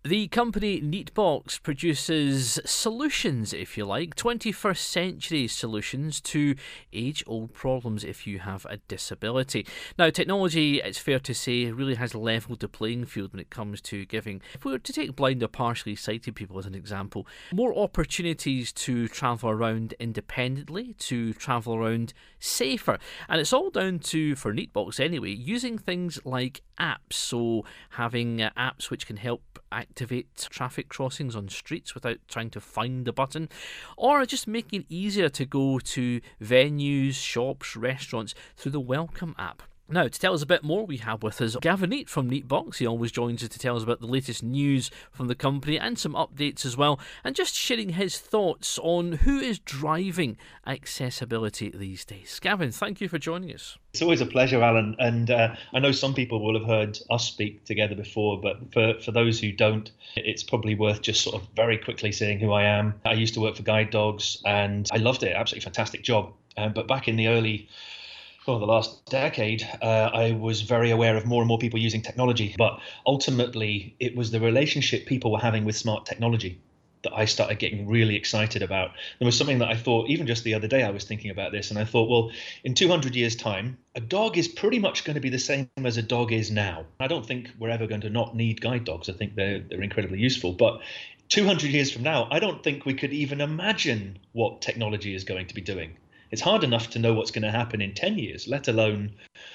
The company Neatbox produces solutions, if you like, 21st century solutions to age-old problems if you have a disability. Now, technology, it's fair to say, really has leveled the playing field when it comes to giving, if we were to take blind or partially sighted people as an example, more opportunities to travel around independently, to travel around safer. And it's all down to, for Neatbox anyway, using things like apps. So having apps which can help activate traffic crossings on streets without trying to find the button, or just making it easier to go to venues, shops, restaurants through the Welcome app. Now, to tell us a bit more, we have with us Gavin Neate from Neatbox. He always joins us to tell us about the latest news from the company and some updates as well, and just sharing his thoughts on who is driving accessibility these days. Gavin, thank you for joining us. It's always a pleasure, Alan, and I know some people will have heard us speak together before, but for those who don't, it's probably worth just sort of very quickly saying who I am. I used to work for Guide Dogs, and I loved it. Absolutely fantastic job. But back in the last decade, I was very aware of more and more people using technology. But ultimately, it was the relationship people were having with smart technology that I started getting really excited about. There was something that I thought, even just the other day, I was thinking about this, and I thought, well, in 200 years' time, a dog is pretty much going to be the same as a dog is now. I don't think we're ever going to not need guide dogs. I think they're incredibly useful. But 200 years from now, I don't think we could even imagine what technology is going to be doing. It's hard enough to know what's going to happen in 10 years, let alone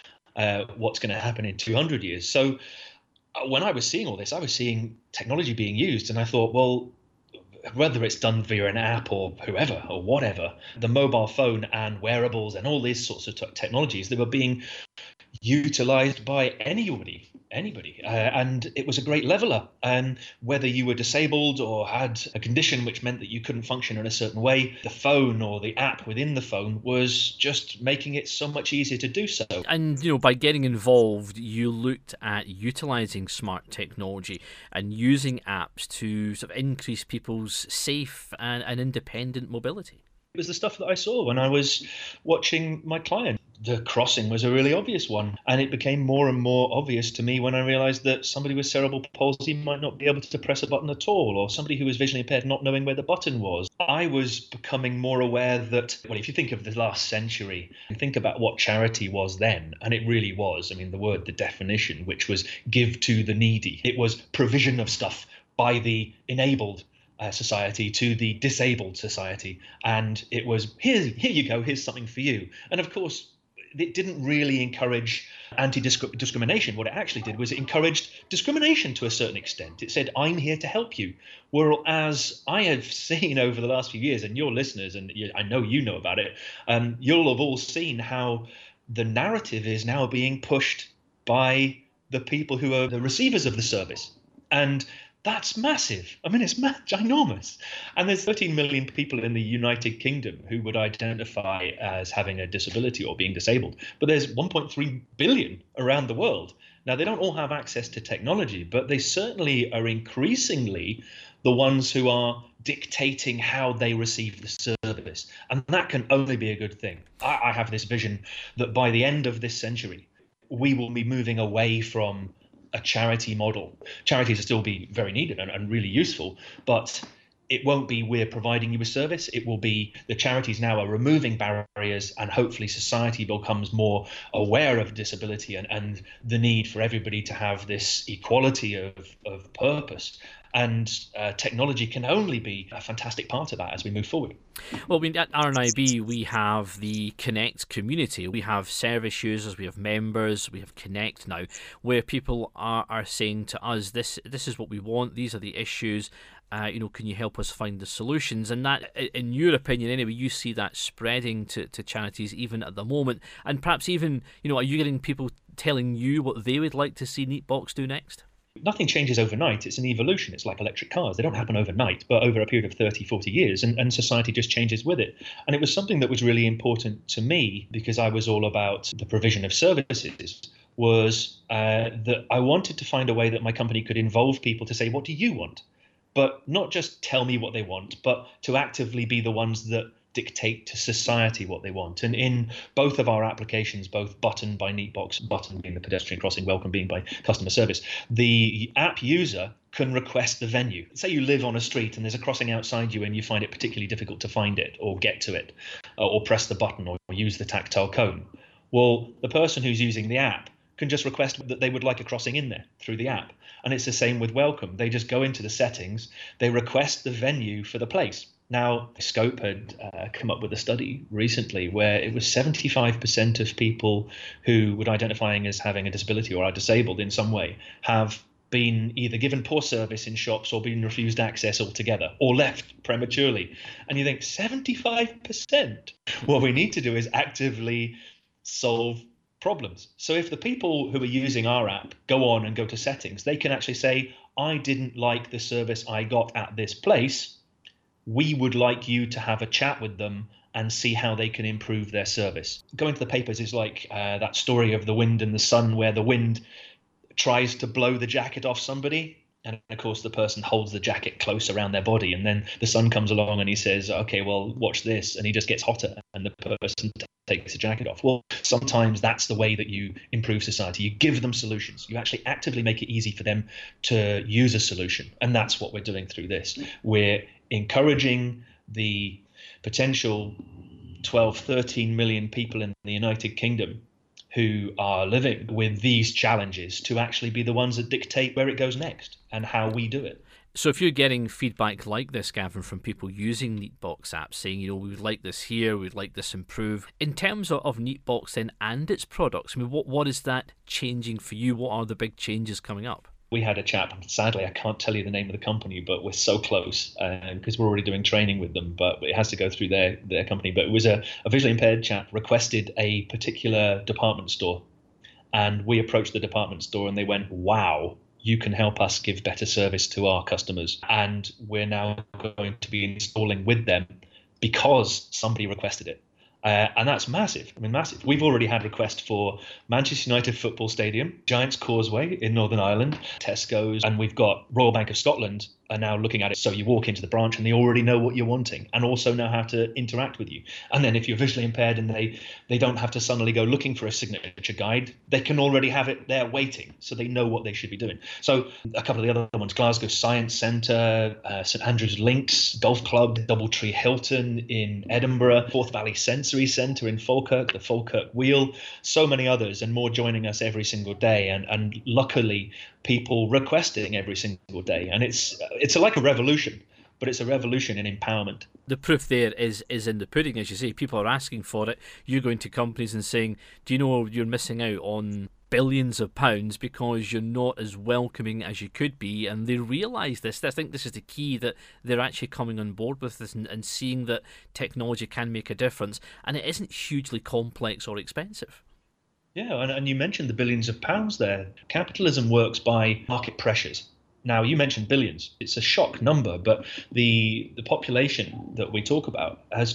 what's going to happen in 200 years. So when I was seeing all this, I was seeing technology being used, and I thought, well, whether it's done via an app or whoever or whatever, the mobile phone and wearables and all these sorts of technologies, they were being utilized by anybody. And it was a great leveler. And whether you were disabled or had a condition which meant that you couldn't function in a certain way, the phone or the app within the phone was just making it so much easier to do so. And, by getting involved, you looked at utilizing smart technology and using apps to sort of increase people's safe and independent mobility. It was the stuff that I saw when I was watching my client. The crossing was a really obvious one. And it became more and more obvious to me when I realized that somebody with cerebral palsy might not be able to press a button at all, or somebody who was visually impaired not knowing where the button was. I was becoming more aware that, well, if you think of the last century and think about what charity was then, and it really was, the definition, which was give to the needy. It was provision of stuff by the enabled society to the disabled society, and it was here you go, here's something for you. And of course it didn't really encourage anti-discrimination. What it actually did was it encouraged discrimination to a certain extent. It said, I'm here to help you. Whereas I have seen over the last few years, and your listeners, and I know you know about it, you'll have all seen how the narrative is now being pushed by the people who are the receivers of the service. And that's massive. It's ginormous. And there's 13 million people in the United Kingdom who would identify as having a disability or being disabled. But there's 1.3 billion around the world. Now, they don't all have access to technology, but they certainly are increasingly the ones who are dictating how they receive the service. And that can only be a good thing. I have this vision that by the end of this century, we will be moving away from a charity model. Charities will still be very needed and really useful, but it won't be we're providing you a service. It will be the charities now are removing barriers, and hopefully society becomes more aware of disability and the need for everybody to have this equality of purpose. And technology can only be a fantastic part of that as we move forward. Well, at RNIB, we have the Connect community. We have service users, we have members, we have Connect now, where people are saying to us, this is what we want, these are the issues, can you help us find the solutions? And that, in your opinion anyway, you see that spreading to charities even at the moment. And perhaps even, are you getting people telling you what they would like to see Neatbox do next? Nothing changes overnight. It's an evolution. It's like electric cars. They don't happen overnight, but over a period of 30, 40 years, and society just changes with it. And it was something that was really important to me because I was all about the provision of services, was that I wanted to find a way that my company could involve people to say, what do you want? But not just tell me what they want, but to actively be the ones that dictate to society what they want. And in both of our applications, both Button by Neatbox, Button being the pedestrian crossing, Welcome being by customer service, the app user can request the venue. Say you live on a street and there's a crossing outside you and you find it particularly difficult to find it or get to it, or press the button or use the tactile cone. Well, the person who's using the app can just request that they would like a crossing in there through the app. And it's the same with Welcome. They just go into the settings, they request the venue for the place. Now, Scope had come up with a study recently where it was 75% of people who would identifying as having a disability or are disabled in some way have been either given poor service in shops or been refused access altogether or left prematurely. And you think 75%? What we need to do is actively solve problems. So if the people who are using our app go on and go to settings, they can actually say, I didn't like the service I got at this place. We would like you to have a chat with them and see how they can improve their service. Going to the papers is like that story of the wind and the sun, where the wind tries to blow the jacket off somebody. And of course, the person holds the jacket close around their body. And then the sun comes along and he says, OK, well, watch this. And he just gets hotter and the person takes the jacket off. Well, sometimes that's the way that you improve society. You give them solutions. You actually actively make it easy for them to use a solution. And that's what we're doing through this. We're encouraging the potential 12, 13 million people in the United Kingdom who are living with these challenges to actually be the ones that dictate where it goes next and how we do it. So if you're getting feedback like this, Gavin, from people using Neatbox apps saying, we would like this here, we'd like this improved, in terms of Neatbox then and its products, I mean, what is that changing for you? What are the big changes coming up? We had a chap, sadly, I can't tell you the name of the company, but we're so close because we're already doing training with them, but it has to go through their company. But it was a visually impaired chap requested a particular department store. And we approached the department store and they went, wow, you can help us give better service to our customers. And we're now going to be installing with them because somebody requested it. And that's massive. I mean, massive. We've already had requests for Manchester United Football Stadium, Giants Causeway in Northern Ireland, Tesco's, and we've got Royal Bank of Scotland are now looking at it. So you walk into the branch and they already know what you're wanting and also know how to interact with you. And then if you're visually impaired and they don't have to suddenly go looking for a signature guide, they can already have it there waiting. So they know what they should be doing. So a couple of the other ones, Glasgow Science Centre, St Andrews Links Golf Club, Doubletree Hilton in Edinburgh, Forth Valley Sensory Centre in Falkirk, the Falkirk Wheel, so many others and more joining us every single day. And luckily, people requesting every single day. And it's like a revolution, but it's a revolution in empowerment. The proof there is in the pudding, as you say. People are asking for it. You're going to companies and saying, do you know you're missing out on billions of pounds because you're not as welcoming as you could be? And they realise this. I think this is the key, that they're actually coming on board with this and seeing that technology can make a difference and it isn't hugely complex or expensive. Yeah, and you mentioned the billions of pounds there. Capitalism works by market pressures. Now, you mentioned billions. It's a shock number, but the population that we talk about has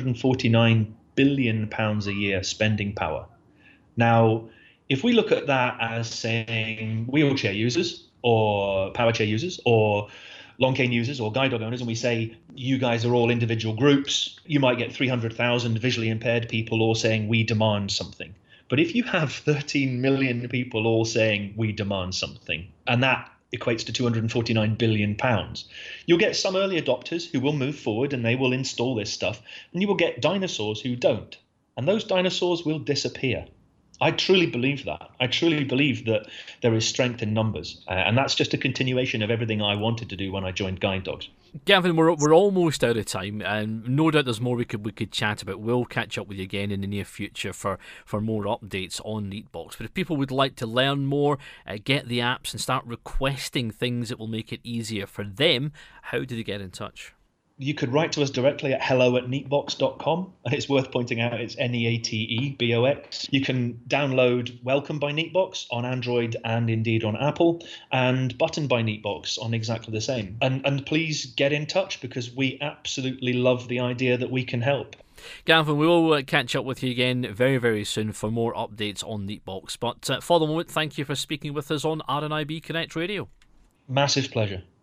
£249 billion a year spending power. Now, if we look at that as saying wheelchair users or power chair users or long cane users or guide dog owners, and we say you guys are all individual groups, you might get 300,000 visually impaired people all saying we demand something. But if you have 13 million people all saying we demand something, and that equates to £249 billion, you'll get some early adopters who will move forward and they will install this stuff, and you will get dinosaurs who don't. And those dinosaurs will disappear. I truly believe that. I truly believe that there is strength in numbers. And that's just a continuation of everything I wanted to do when I joined Guide Dogs. Gavin, we're almost out of time, and no doubt there's more we could chat about. We'll catch up with you again in the near future for more updates on Neatbox. But if people would like to learn more, get the apps and start requesting things that will make it easier for them, how do they get in touch? You could write to us directly at hello@neatbox.com, and it's worth pointing out it's NEATEBOX. You can download Welcome by Neatbox on Android and indeed on Apple, and Button by Neatbox on exactly the same. And please get in touch because we absolutely love the idea that we can help. Gavin, we will catch up with you again very, very soon for more updates on Neatbox. But for the moment, thank you for speaking with us on RNIB Connect Radio. Massive pleasure.